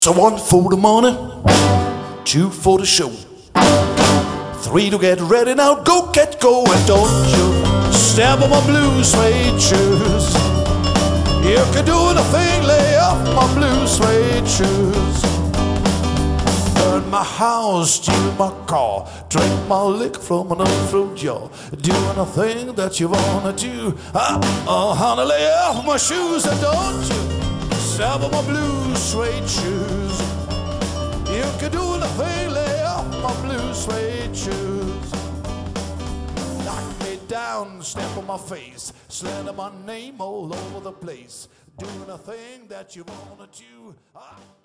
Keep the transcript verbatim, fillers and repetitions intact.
So one for the money, two for the show, three to get ready. Now go, get going, don't you step on my blue suede shoes. You can do anything, lay off my blue suede shoes. Burn my house, steal my car, drink my liquor from an overflow jar. Do anything that you wanna do. Uh, oh, honey, lay off my shoes, and don't you step on my blue suede shoes. You can do anything, lay off my blue suede shoes. Knock me down, step on my face, slander my name all over the place. Do anything that you wanna do. Uh,